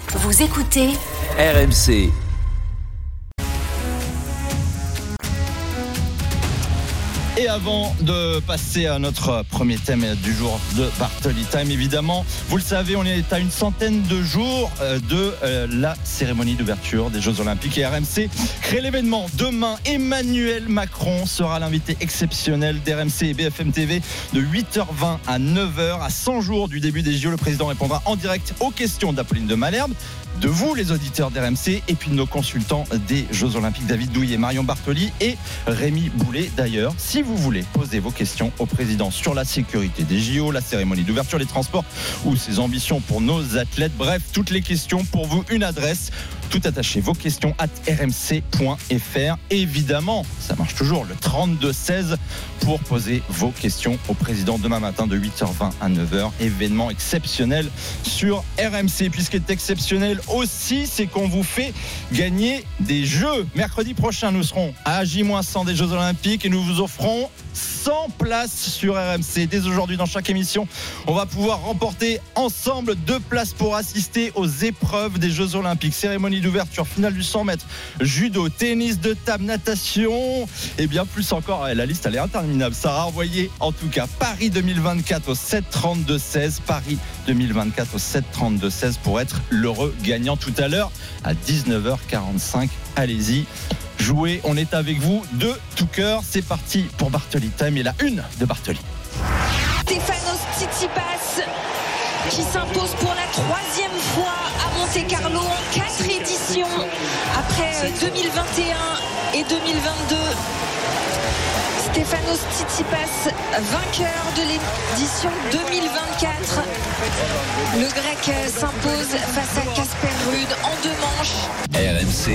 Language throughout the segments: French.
Vous écoutez RMC. Et avant de passer à notre premier thème du jour de Bartoli Time, évidemment, vous le savez, on est à une centaine de jours de la cérémonie d'ouverture des Jeux Olympiques. Et RMC crée l'événement. Demain, Emmanuel Macron sera l'invité exceptionnel d'RMC et BFM TV de 8h20 à 9h. À 100 jours du début des JO, le président répondra en direct aux questions d'Apolline de Malherbe, de vous les auditeurs d'RMC et puis de nos consultants des Jeux Olympiques, David Douillet, Marion Bartoli et Rémi Boulet. D'ailleurs, si vous voulez poser vos questions au président sur la sécurité des JO, la cérémonie d'ouverture, les transports ou ses ambitions pour nos athlètes, bref, toutes les questions pour vous, une adresse, tout attaché, vos questions @rmc.fr. Évidemment, ça marche toujours, le 32-16 pour poser vos questions au président demain matin de 8h20 à 9h. Événement exceptionnel sur RMC. Puis ce qui est exceptionnel aussi, c'est qu'on vous fait gagner des jeux. Mercredi prochain, nous serons à J-100 des Jeux Olympiques et nous vous offrons 100 places sur RMC. Dès aujourd'hui, dans chaque émission, on va pouvoir remporter ensemble 2 places pour assister aux épreuves des Jeux Olympiques. Cérémonie d'ouverture, finale du 100 mètres, judo, tennis de table, natation et bien plus encore. La liste, elle est interminable. Sarah, envoyez en tout cas Paris 2024 au 7-32-16. Paris 2024 au 7-32-16 pour être l'heureux gagnant tout à l'heure à 19h45. Allez-y. Jouez, on est avec vous de tout cœur. C'est parti pour Bartoli Time et la une de Bartoli. Stefanos Tsitsipas qui s'impose pour la 3e fois à Monte-Carlo en 4 éditions après 2021 et 2022. Stefanos Tsitsipas, vainqueur de l'édition 2024. Le Grec s'impose face à Casper Ruud en 2 manches. RMC,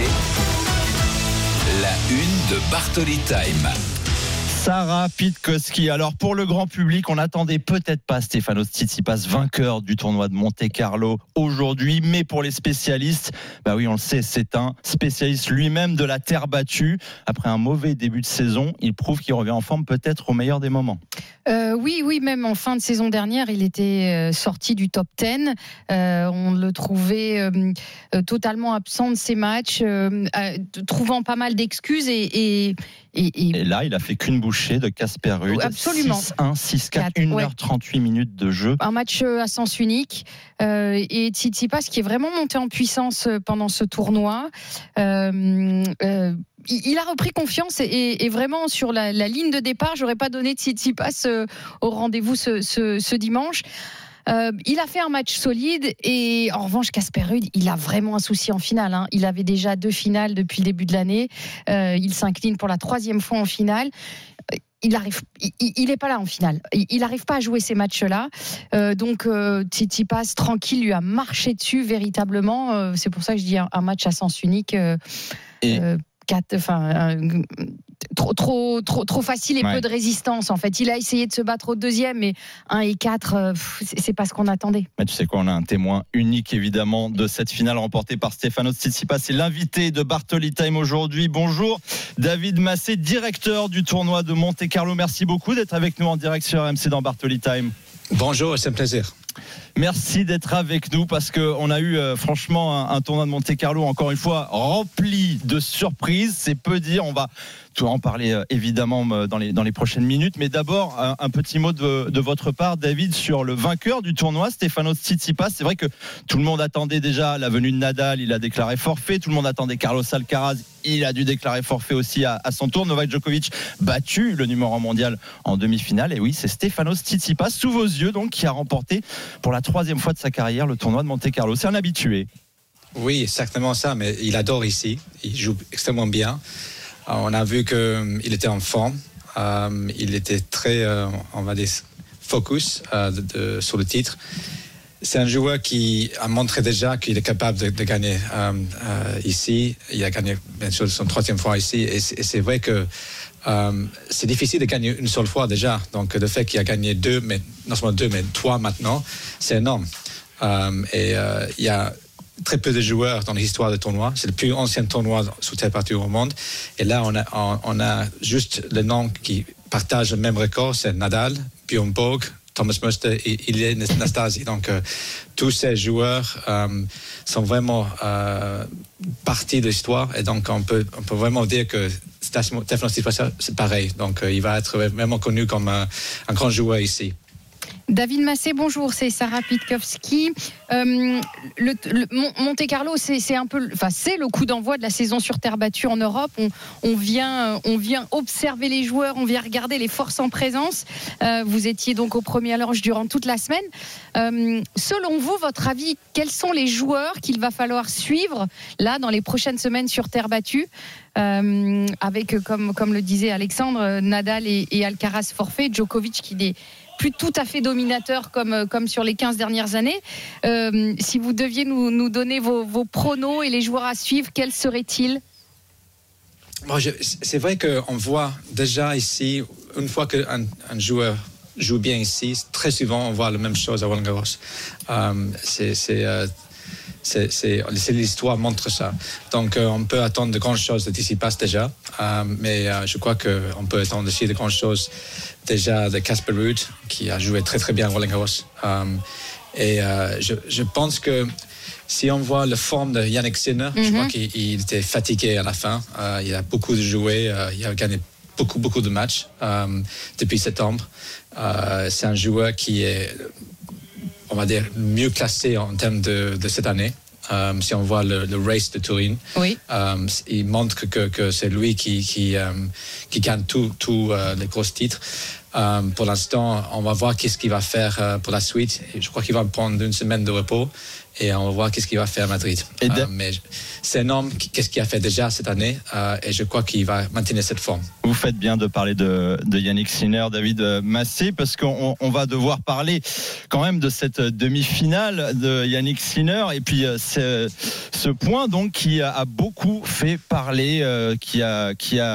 la une de Bartoli Time. Sarah Pitkowski. Alors pour le grand public, on n'attendait peut-être pas Stefanos Tsitsipas vainqueur du tournoi de Monte-Carlo aujourd'hui, mais pour les spécialistes, bah oui, on le sait, c'est un spécialiste lui-même de la terre battue. Après un mauvais début de saison, il prouve qu'il revient en forme peut-être au meilleur des moments. Oui, même en fin de saison dernière, il était sorti du top 10. On le trouvait totalement absent de ses matchs, trouvant pas mal d'excuses et là, il a fait qu'une bouchée de Casper Ruud. Absolument. 6-1, 6-4, 1h38 minutes de jeu. Un match à sens unique. Et Tsitsipas qui est vraiment monté en puissance pendant ce tournoi. Il a repris confiance et vraiment sur la ligne de départ, j'aurais pas donné Tsitsipas au rendez-vous ce dimanche. Il a fait un match solide et en revanche Casper Ruud, il a vraiment un souci en finale. Il avait déjà 2 finales depuis le début de l'année. Il s'incline pour la 3e fois en finale. Il n'est pas là en finale. Il n'arrive pas à jouer ces matchs-là. Donc Tsitsipas tranquille lui a marché dessus véritablement. C'est pour ça que je dis un match à sens unique. Trop facile et peu de résistance en fait. Il a essayé de se battre au 2e, mais 1 et 4, c'est pas ce qu'on attendait. Mais tu sais quoi, on a un témoin unique évidemment de cette finale remportée par Stefanos Tsitsipas. C'est l'invité de Bartoli Time aujourd'hui. Bonjour David Massé, directeur du tournoi de Monte-Carlo. Merci beaucoup d'être avec nous en direct sur RMC dans Bartoli Time. Bonjour, c'est un plaisir. Merci d'être avec nous parce qu'on a eu franchement un tournoi de Monte-Carlo encore une fois rempli de surprises, c'est peu dire. On va tout en parler évidemment dans les prochaines minutes, mais d'abord un petit mot de votre part, David, sur le vainqueur du tournoi, Stefanos Tsitsipas. C'est vrai que tout le monde attendait déjà la venue de Nadal, il a déclaré forfait. Tout le monde attendait Carlos Alcaraz, il a dû déclarer forfait aussi à son tour. Novak Djokovic battu, le numéro 1 mondial en demi-finale. Et oui, c'est Stefanos Tsitsipas sous vos yeux donc qui a remporté pour la 3e fois de sa carrière le tournoi de Monte-Carlo. C'est un habitué. Oui, exactement ça, mais il adore ici. Il joue extrêmement bien. On a vu qu'il était en forme. Il était très, on va dire, focus sur le titre. C'est un joueur qui a montré déjà qu'il est capable de gagner ici. Il a gagné, bien sûr, son 3e fois ici. Et c'est vrai que c'est difficile de gagner une seule fois déjà. Donc, le fait qu'il a gagné 2, mais non seulement 2, mais 3 maintenant, c'est énorme. Il y a très peu de joueurs dans l'histoire du tournoi. C'est le plus ancien tournoi sous terre battue au monde. Et là, on a juste le nom qui partage le même record, c'est Nadal, Björn Borg, Thomas Muster, il est Nastase. Donc, tous ces joueurs sont vraiment partie de l'histoire. Et donc, on peut vraiment dire que Stefano Tsitsipas, c'est pareil. Donc, il va être vraiment connu comme un grand joueur ici. David Massé, bonjour, c'est Sarah Pitkowski. Monte Carlo, c'est un peu, enfin, c'est le coup d'envoi de la saison sur terre battue en Europe. On vient observer les joueurs, on vient regarder les forces en présence. Vous étiez donc au premier loge durant toute la semaine. Selon vous, votre avis, quels sont les joueurs qu'il va falloir suivre là dans les prochaines semaines sur terre battue? Avec, comme le disait Alexandre, Nadal et Alcaraz forfait, Djokovic qui n'est plus tout à fait dominateur comme sur les 15 dernières années. Si vous deviez nous donner vos pronos et les joueurs à suivre, quels seraient-ils? C'est vrai qu'on voit déjà ici, une fois qu'un joueur joue bien ici, très souvent on voit la même chose à Roland-Garros. L'histoire montre ça. Donc on peut attendre de grandes choses de Tsitsipas déjà, mais je crois qu'on peut attendre aussi de grandes choses déjà de Casper Ruud qui a joué très très bien à Roland-Garros. Et je pense que si on voit la forme de Jannik Sinner, je crois qu'il était fatigué à la fin. Il a beaucoup joué, il a gagné beaucoup de matchs depuis septembre. C'est un joueur qui est, on va dire, mieux classé en termes de cette année. Si on voit le race de Turin, oui. Il montre que c'est lui qui gagne tous les gros titres. Pour l'instant, on va voir qu'est-ce qu'il va faire pour la suite. Je crois qu'il va prendre une semaine de repos et on va voir qu'est-ce qu'il va faire à Madrid. Mais c'est un homme, qu'est-ce qu'il a fait déjà cette année et je crois qu'il va maintenir cette forme. Vous faites bien de parler de Jannik Sinner, David Massé, parce qu'on va devoir parler quand même de cette demi-finale de Jannik Sinner et puis ce point donc qui a beaucoup fait parler, qui a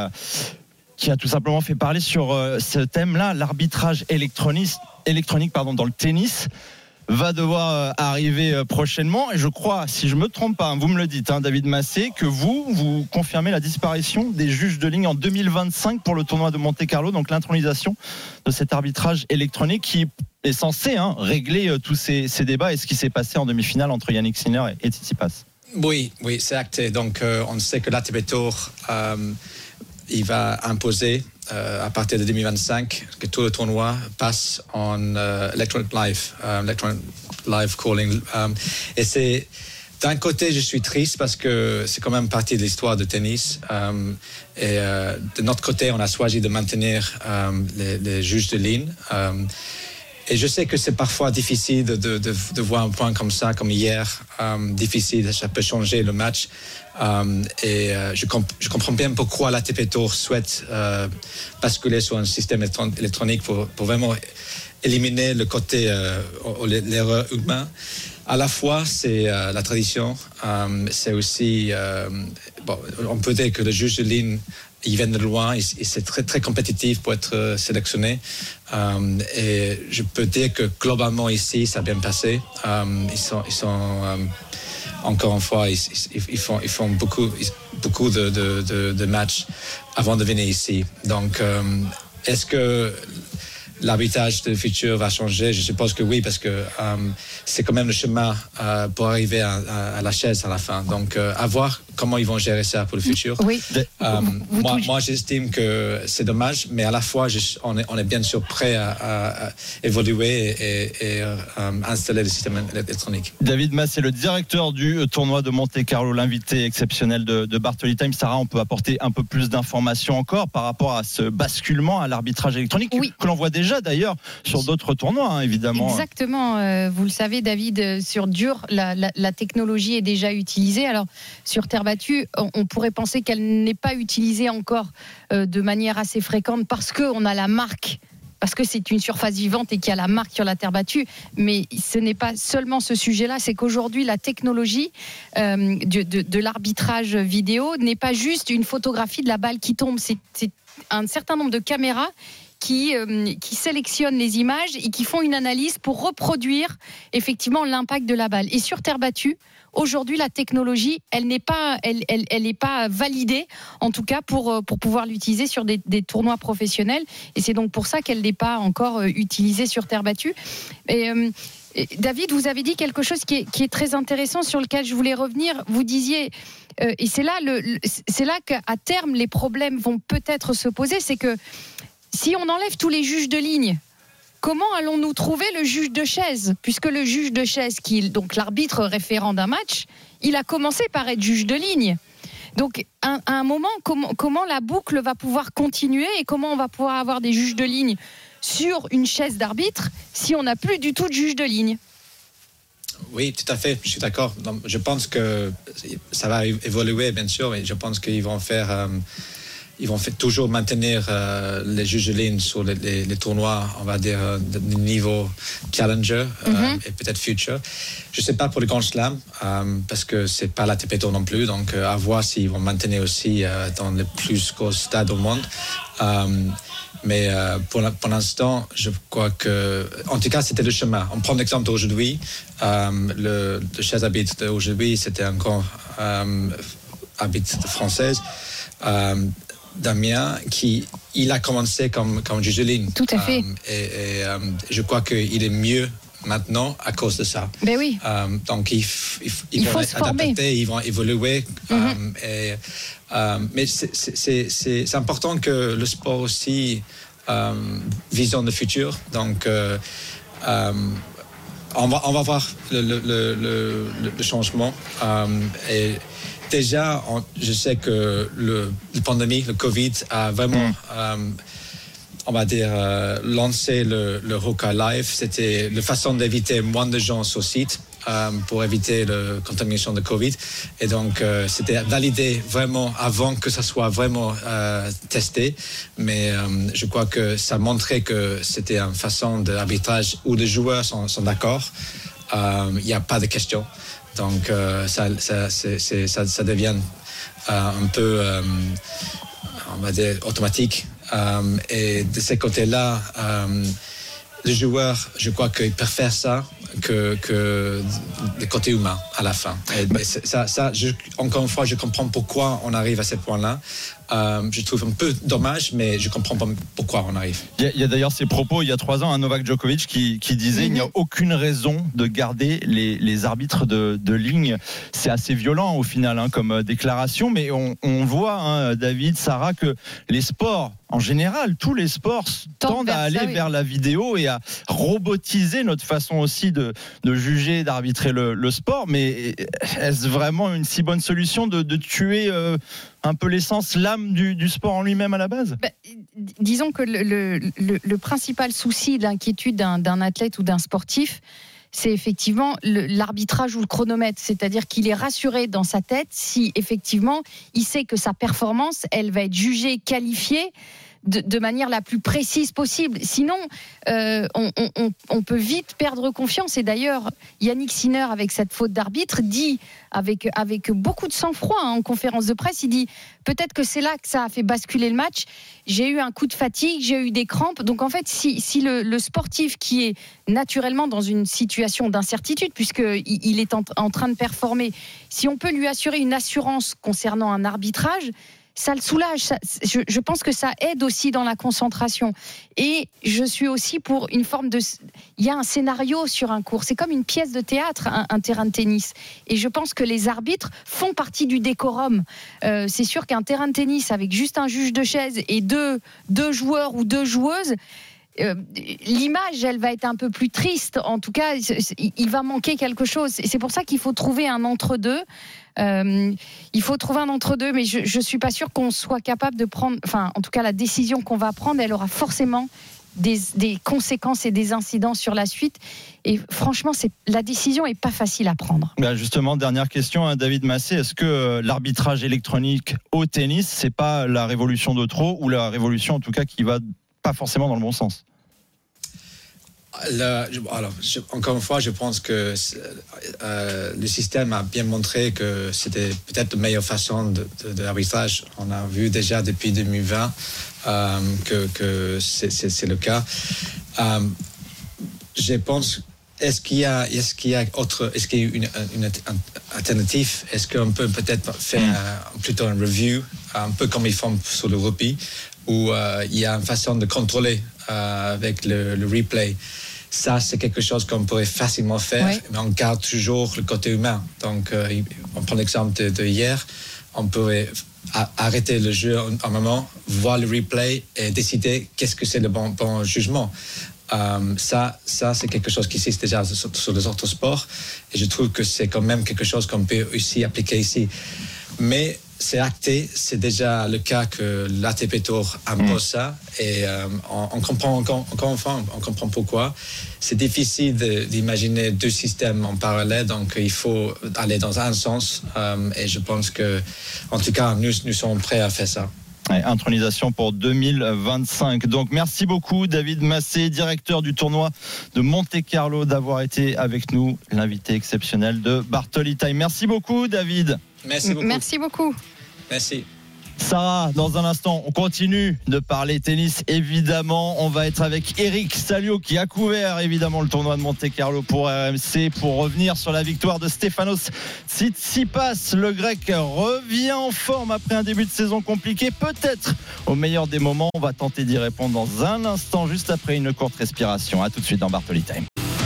tout simplement fait parler sur ce thème-là, l'arbitrage électronique dans le tennis va devoir arriver prochainement. Et je crois, si je ne me trompe pas, vous me le dites, David Massé, que vous confirmez la disparition des juges de ligne en 2025 pour le tournoi de Monte-Carlo, donc l'intronisation de cet arbitrage électronique qui est censé régler tous ces débats et ce qui s'est passé en demi-finale entre Jannik Sinner et Tsitsipas. Oui, c'est acté. Donc on sait que l'ATP Tour il va imposer à partir de 2025 que tout le tournoi passe en electronic live calling. Et c'est d'un côté, je suis triste parce que c'est quand même partie de l'histoire du tennis. Et de notre côté, on a choisi de maintenir les juges de ligne. Et je sais que c'est parfois difficile de voir un point comme ça, comme hier. Difficile, ça peut changer le match. Et je comprends bien pourquoi l'ATP Tour souhaite basculer sur un système électronique pour vraiment éliminer le côté l'erreur humaine. À la fois, c'est la tradition, c'est aussi, on peut dire que le juge de ligne, ils viennent de loin, et c'est très très compétitif pour être sélectionné. Et je peux dire que globalement ici, ça a bien passé. Ils sont encore une fois, ils font beaucoup de matchs avant de venir ici. Donc, est-ce que l'arbitrage du futur va changer? Je suppose que oui, parce que c'est quand même le chemin pour arriver à la chaise à la fin. Donc, à voir comment ils vont gérer ça pour le futur. Oui. Moi, j'estime que c'est dommage, mais à la fois, on est bien sûr prêt à évoluer et installer le système électronique. David Massé, c'est le directeur du tournoi de Monte-Carlo, l'invité exceptionnel de Bartoli Time. Sarah, on peut apporter un peu plus d'informations encore par rapport à ce basculement à l'arbitrage électronique que l'on voit déjà d'ailleurs sur d'autres tournois, évidemment. Exactement. Vous le savez, David, sur dur, la technologie est déjà utilisée. Alors, sur terre battue, on pourrait penser qu'elle n'est pas utilisée encore de manière assez fréquente parce qu'on a la marque, parce que c'est une surface vivante et qu'il y a la marque sur la terre battue. Mais ce n'est pas seulement ce sujet-là, c'est qu'aujourd'hui, la technologie de l'arbitrage vidéo n'est pas juste une photographie de la balle qui tombe. C'est un certain nombre de caméras qui sélectionnent les images et qui font une analyse pour reproduire effectivement l'impact de la balle. Et sur terre battue, aujourd'hui, la technologie, elle n'est pas validée, en tout cas pour pouvoir l'utiliser sur des tournois professionnels. Et c'est donc pour ça qu'elle n'est pas encore utilisée sur terre battue. Et David, vous avez dit quelque chose qui est très intéressant, sur lequel je voulais revenir. Vous disiez, et c'est là qu'à terme les problèmes vont peut-être se poser, c'est que si on enlève tous les juges de ligne, comment allons-nous trouver le juge de chaise ? Puisque le juge de chaise, donc l'arbitre référent d'un match, il a commencé par être juge de ligne. Donc à un moment, comment la boucle va pouvoir continuer et comment on va pouvoir avoir des juges de ligne sur une chaise d'arbitre si on n'a plus du tout de juge de ligne ? Oui, tout à fait, je suis d'accord. Donc, je pense que ça va évoluer, bien sûr, et je pense qu'ils vont toujours maintenir les juges de ligne sur les tournois, on va dire, de niveau challenger et peut-être future. Je ne sais pas pour le Grand Slam, parce que ce n'est pas la TP Tour non plus, donc à voir s'ils vont maintenir aussi dans les plus gros stades au monde. Mais pour l'instant, je crois que, en tout cas, c'était le chemin. On prend l'exemple d'aujourd'hui. Le chef arbitre d'aujourd'hui, c'était un grand arbitre française, Damien, il a commencé comme juge de ligne. Tout à fait. Et je crois qu'il est mieux maintenant à cause de ça. Ben oui. Donc il vont se former. Ils vont évoluer. Mais c'est important que le sport aussi visionne le futur. Donc on va voir le changement. Et déjà, je sais que la pandémie, le Covid, a vraiment, on va dire, lancé le Hoka Live. C'était la façon d'éviter moins de gens sur site pour éviter la contamination de Covid. Et donc, c'était validé vraiment avant que ça soit vraiment testé. Mais je crois que ça montrait que c'était une façon d'arbitrage où les joueurs sont d'accord. Il n'y a pas de question. Donc, ça devient un peu, on va dire, automatique. Et de ce côté-là, les joueurs, je crois qu'ils préfèrent ça que le côté humain à la fin. Et ça, encore une fois, je comprends pourquoi on arrive à ce point-là. Je trouve un peu dommage, mais je comprends pas pourquoi on arrive. Il y a d'ailleurs ces propos il y a 3 ans, Novak Djokovic qui disait il n'y a aucune raison de garder les arbitres de ligne. C'est assez violent au final comme déclaration, mais on voit, David, Sarah, que les sports, en général, tous les sports tendent à aller vers la vidéo et à robotiser notre façon aussi de juger, d'arbitrer le sport. Mais est-ce vraiment une si bonne solution de tuer un peu l'essence, l'âme du sport en lui-même à la base ? Disons que le principal souci, l'inquiétude d'un athlète ou d'un sportif, c'est effectivement l'arbitrage ou le chronomètre. C'est-à-dire qu'il est rassuré dans sa tête si effectivement il sait que sa performance, elle va être jugée, qualifiée de manière la plus précise possible. Sinon, on peut vite perdre confiance. Et d'ailleurs, Yannick Sinner, avec cette faute d'arbitre, dit avec beaucoup de sang-froid en conférence de presse, il dit peut-être que c'est là que ça a fait basculer le match. J'ai eu un coup de fatigue, j'ai eu des crampes. Donc en fait, si le sportif qui est naturellement dans une situation d'incertitude, puisqu'il est en train de performer, si on peut lui assurer une assurance concernant un arbitrage, ça le soulage. Je pense que ça aide aussi dans la concentration. Et je suis aussi pour une forme de... Il y a un scénario sur un court. C'est comme une pièce de théâtre, un terrain de tennis. Et je pense que les arbitres font partie du décorum. C'est sûr qu'un terrain de tennis avec juste un juge de chaise et deux joueurs ou 2 joueuses, l'image, elle va être un peu plus triste. En tout cas, il va manquer quelque chose. Et c'est pour ça qu'il faut trouver un entre-deux. Il faut trouver un entre-deux, mais je ne suis pas sûre qu'on soit capable de prendre... Enfin, en tout cas, la décision qu'on va prendre, elle aura forcément des conséquences et des incidences sur la suite. Et franchement, la décision n'est pas facile à prendre. Justement, dernière question, David Massé. Est-ce que l'arbitrage électronique au tennis, c'est pas la révolution de trop, ou la révolution, en tout cas, qui va pas forcément dans le bon sens? Encore une fois, je pense que le système a bien montré que c'était peut-être la meilleure façon de l'arbitrage. On a vu déjà depuis 2020 que c'est le cas. Je pense. Est-ce qu'il y a une alternative? Est-ce qu'on peut peut-être faire plutôt un review, un peu comme ils font sur le rugby, où il y a une façon de contrôler avec le replay? Ça, c'est quelque chose qu'on pourrait facilement faire, mais on garde toujours le côté humain. Donc, on prend l'exemple de hier, on pourrait arrêter le jeu un moment, voir le replay et décider qu'est-ce que c'est le bon jugement. Ça, c'est quelque chose qui existe déjà sur les autres sports, et je trouve que c'est quand même quelque chose qu'on peut aussi appliquer ici. Mais c'est acté, c'est déjà le cas que l'ATP Tour impose ça, et on comprend encore une fois, on comprend pourquoi. C'est difficile d'imaginer deux systèmes en parallèle, donc il faut aller dans un sens, et je pense que, en tout cas, nous sommes prêts à faire ça. Intronisation pour 2025. Donc merci beaucoup David Massé, directeur du tournoi de Monte-Carlo, d'avoir été avec nous, l'invité exceptionnel de Bartoli Time. Merci beaucoup David. Merci beaucoup. Merci beaucoup. Merci. Sarah, dans un instant, on continue de parler tennis. Évidemment, on va être avec Eric Salio qui a couvert évidemment le tournoi de Monte-Carlo pour RMC, pour revenir sur la victoire de Stefanos Tsitsipas. Le Grec revient en forme après un début de saison compliqué, peut-être au meilleur des moments. On va tenter d'y répondre dans un instant, juste après une courte respiration. À tout de suite dans Bartoli Time.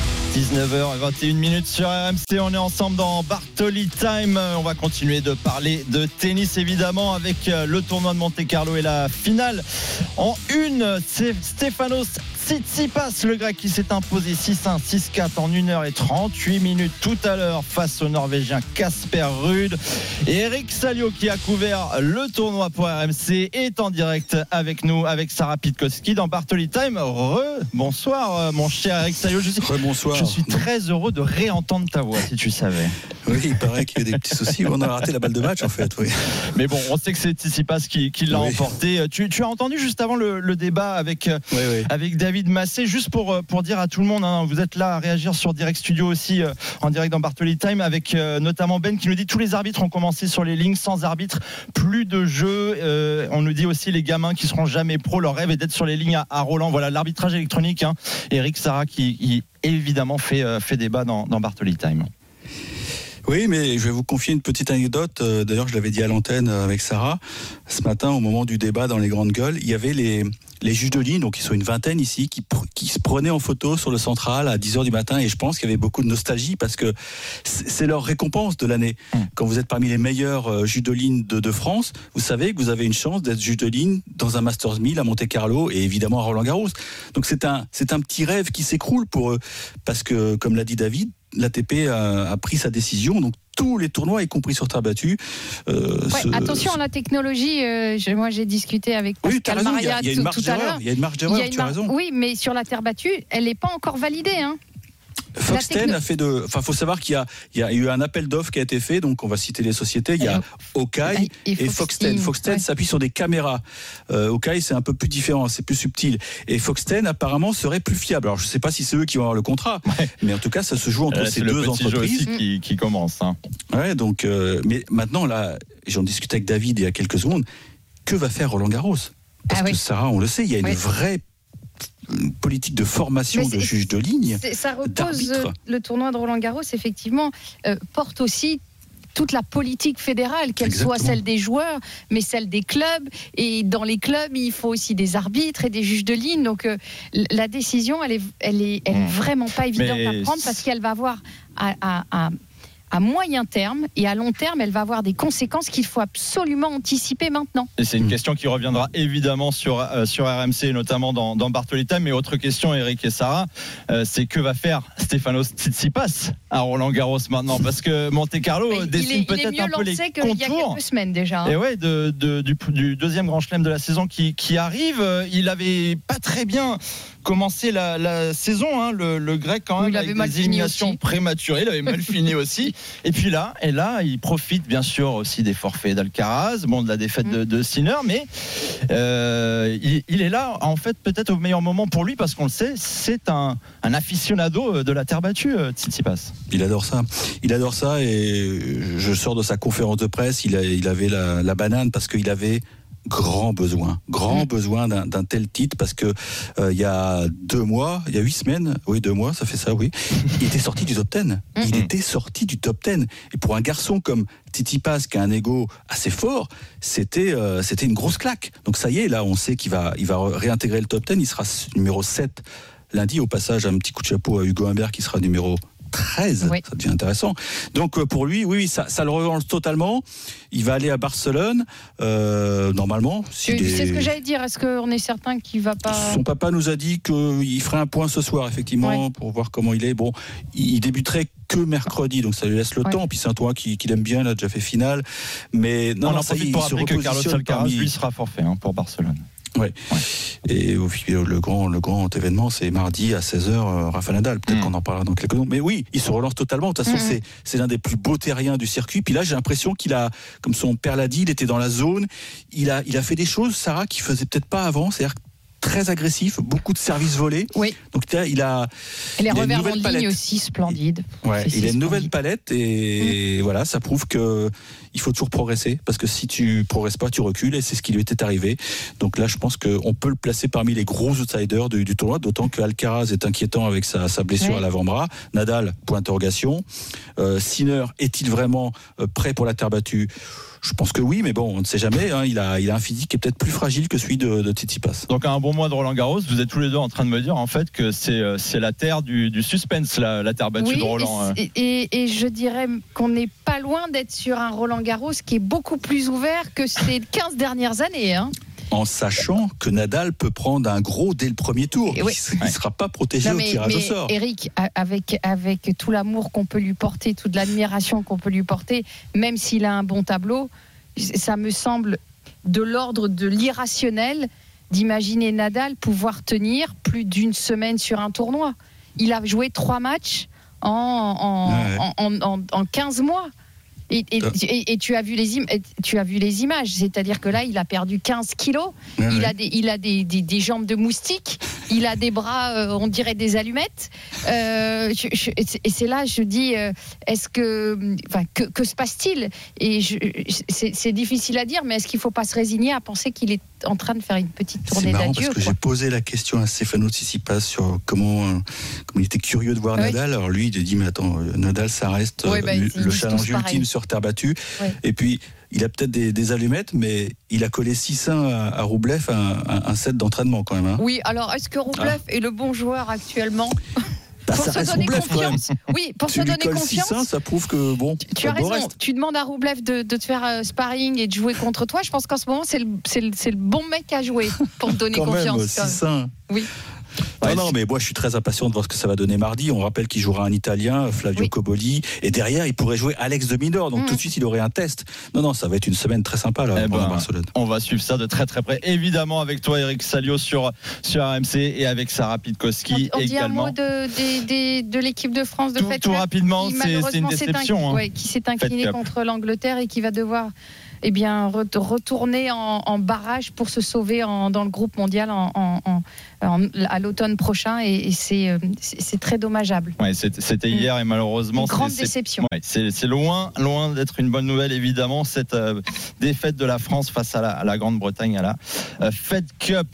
19h21 sur RMC, on est ensemble dans Bartoli Time. On va continuer de parler de tennis évidemment avec le tournoi de Monte-Carlo et la finale en une. C'est Stefanos Tsitsipas, le Grec, qui s'est imposé 6-1, 6-4 en 1h38 tout à l'heure face au Norvégien Casper Ruud. Et Eric Salio, qui a couvert le tournoi pour RMC, est en direct avec nous, avec Sarah Pitkowski dans Bartoli Time. Bonsoir mon cher Eric Salio. Bonsoir. Je suis très heureux de réentendre ta voix, si tu savais. Oui, il paraît qu'il y a des petits soucis. On a raté la balle de match en fait. Oui. Mais bon, on sait que c'est Tsitsipas qui l'a emporté. Tu as entendu juste avant le débat avec David Massé, juste pour dire à tout le monde, hein, vous êtes là à réagir sur Direct Studio aussi, en direct dans Bartoli Time, avec notamment Ben qui nous dit tous les arbitres ont commencé sur les lignes, sans arbitre, plus de jeu. On nous dit aussi les gamins qui seront jamais pros, leur rêve est d'être sur les lignes à Roland. Voilà, l'arbitrage électronique, hein. Eric, Sarah qui évidemment fait débat dans Bartoli Time. Oui, mais je vais vous confier une petite anecdote. D'ailleurs, je l'avais dit à l'antenne avec Sarah. Ce matin, au moment du débat dans les grandes gueules, il y avait les juges de ligne, donc ils sont une vingtaine ici, qui se prenaient en photo sur le central à 10h du matin. Et je pense qu'il y avait beaucoup de nostalgie parce que c'est leur récompense de l'année. Quand vous êtes parmi les meilleurs juges de ligne de France, vous savez que vous avez une chance d'être juge de ligne dans un Masters 1000 à Monte-Carlo et évidemment à Roland-Garros. Donc c'est un petit rêve qui s'écroule pour eux. Parce que, comme l'a dit David, l'ATP a pris sa décision, donc tous les tournois, y compris sur terre battue. Attention à la technologie. Moi, j'ai discuté avec Pascal Maria tout à l'heure. Il y a une marge d'erreur, tu as raison. Oui, mais sur la terre battue, elle n'est pas encore validée. Hein. Foxten a fait faut savoir qu'il y a eu un appel d'offres qui a été fait, donc on va citer les sociétés. Il y a Okai et Foxten. Foxten s'appuie sur des caméras. Okai, c'est un peu plus différent, c'est plus subtil. Et Foxten, apparemment, serait plus fiable. Alors, je ne sais pas si c'est eux qui vont avoir le contrat, mais en tout cas, ça se joue entre ces deux entreprises. C'est le qui commence. Hein. Ouais, donc, mais maintenant, là, j'en discutais avec David il y a quelques secondes. Que va faire Roland-Garros ? Parce que Sarah, on le sait, il y a une vraie politique de formation de juges de ligne. Ça repose, le tournoi de Roland-Garros, effectivement, porte aussi toute la politique fédérale, qu'elle soit celle des joueurs, mais celle des clubs. Et dans les clubs, il faut aussi des arbitres et des juges de ligne. Donc la décision, elle est vraiment pas évidente à prendre parce qu'elle va avoir à moyen terme et à long terme, elle va avoir des conséquences qu'il faut absolument anticiper maintenant. Et c'est une question qui reviendra évidemment sur RMC, notamment dans Bartoli Time. Mais autre question, Eric et Sarah, c'est que va faire Stefanos Tsitsipas à Roland-Garros maintenant ? Parce que Monte-Carlo dessine peut-être un peu les contours. Il y a quelques semaines déjà. Hein. Et ouais, du deuxième grand chelem de la saison qui arrive. Il avait pas très bien commencer la saison, hein, le Grec quand même, il avait avec mal des fini éliminations aussi. prématurées, il avait mal fini aussi. Et puis là, il profite bien sûr aussi des forfaits d'Alcaraz, de la défaite de Sinner, mais il est là en fait peut-être au meilleur moment pour lui parce qu'on le sait, c'est un aficionado de la terre battue, Tsitsipas. Il adore ça et je sors de sa conférence de presse, il avait la banane parce qu'il avait grand besoin d'un tel titre parce que il y a 2 mois, il y a 8 semaines, oui 2 mois, ça fait ça, oui. Il était sorti du top 10. Il était sorti du top 10. Et pour un garçon comme Tsitsipas qui a un ego assez fort, c'était une grosse claque. Donc ça y est, là, on sait qu'il va réintégrer le top 10. Il sera numéro 7 lundi. Au passage, un petit coup de chapeau à Hugo Humbert qui sera numéro 13, oui. Ça devient intéressant. Donc pour lui, oui, ça le relance totalement. Il va aller à Barcelone, normalement. C'est ce que j'allais dire. Est-ce qu'on est certain qu'il va pas... Son papa nous a dit qu'il ferait un point ce soir, effectivement, pour voir comment il est. Bon, il débuterait que mercredi, donc ça lui laisse le temps. Puis c'est un tournoi qu'il aime bien, il a déjà fait finale. Mais non, ça y est, pour rappeler que Carlos Alcaraz, lui, sera forfait pour Barcelone. Ouais. Et le grand événement, c'est mardi à 16h, Rafa Nadal. Peut-être qu'on en parlera dans quelques minutes. Mais oui, il se relance totalement. De toute façon, c'est l'un des plus beaux terriens du circuit. Puis là, j'ai l'impression qu'il a, comme son père l'a dit, il était dans la zone. Il a fait des choses, Sarah, qu'il faisait peut-être pas avant. C'est-à-dire très agressif, beaucoup de services volés. Oui. Donc là, il a les revers en ligne palette. Aussi splendides. Ouais, il a une nouvelle palette et voilà, ça prouve que il faut toujours progresser parce que si tu progresses pas, tu recules et c'est ce qui lui était arrivé. Donc là, je pense qu'on peut le placer parmi les gros outsiders du tournoi, d'autant que Alcaraz est inquiétant avec sa blessure à l'avant-bras. Nadal, point d'interrogation. Sinner, est-il vraiment prêt pour la terre battue ? Je pense que oui, mais bon, on ne sait jamais. Hein, il a un physique qui est peut-être plus fragile que celui de Tsitsipas. Donc à un bon mois de Roland Garros, vous êtes tous les deux en train de me dire en fait que c'est la terre du suspense, la terre battue de Roland. Et je dirais qu'on n'est pas loin d'être sur un Roland Garros qui est beaucoup plus ouvert que ces 15 dernières années. Hein. En sachant que Nadal peut prendre un gros dès le premier tour. Oui. Il ne sera pas protégé au tirage au sort. Eric, avec tout l'amour qu'on peut lui porter, toute l'admiration qu'on peut lui porter, même s'il a un bon tableau, ça me semble de l'ordre de l'irrationnel d'imaginer Nadal pouvoir tenir plus d'une semaine sur un tournoi. Il a joué 3 matchs en 15 mois. Et tu as vu les images, c'est-à-dire que là il a perdu 15 kilos, il a des jambes de moustique, il a des bras on dirait des allumettes, et c'est là je dis est-ce que se passe-t-il, et c'est difficile à dire, mais est-ce qu'il ne faut pas se résigner à penser qu'il est en train de faire une petite tournée d'adieu? C'est marrant parce que j'ai posé la question à Stefano Tsitsipas sur comment il était curieux de voir Nadal. Alors lui il a dit mais attends, Nadal ça reste le challenge ultime sur terre battue. Et puis il a peut-être des allumettes, mais il a collé 6-1 à Roublev, un set d'entraînement quand même. Hein. Oui, alors est-ce que Roublev est le bon joueur actuellement? Pour se donner confiance. Oui, pour se donner confiance. 6-1, ça prouve que bon. Tu as raison. Tu demandes à Roublev de te faire sparring et de jouer contre toi. Je pense qu'en ce moment c'est le bon mec à jouer pour te donner confiance. Même, 6-1. Oui. Non, mais moi je suis très impatient de voir ce que ça va donner mardi. On rappelle qu'il jouera un Italien, Flavio Cobolli, et derrière il pourrait jouer Alex de Minaur. Donc tout de suite il aurait un test. Non, ça va être une semaine très sympa là pour Barcelone. On va suivre ça de très très près. Évidemment avec toi Eric Salio sur RMC et avec Sarah Pitkowski on également. On dit un mot de l'équipe de France de Fed tout rapidement, c'est une déception. Qui s'est incliné contre l'Angleterre et qui va devoir retourner en barrage pour se sauver dans le groupe mondial à l'automne prochain, et c'est très dommageable. Ouais, c'était hier et malheureusement une grande déception. C'est loin d'être une bonne nouvelle évidemment cette défaite de la France face à la Grande-Bretagne à la Fed Cup.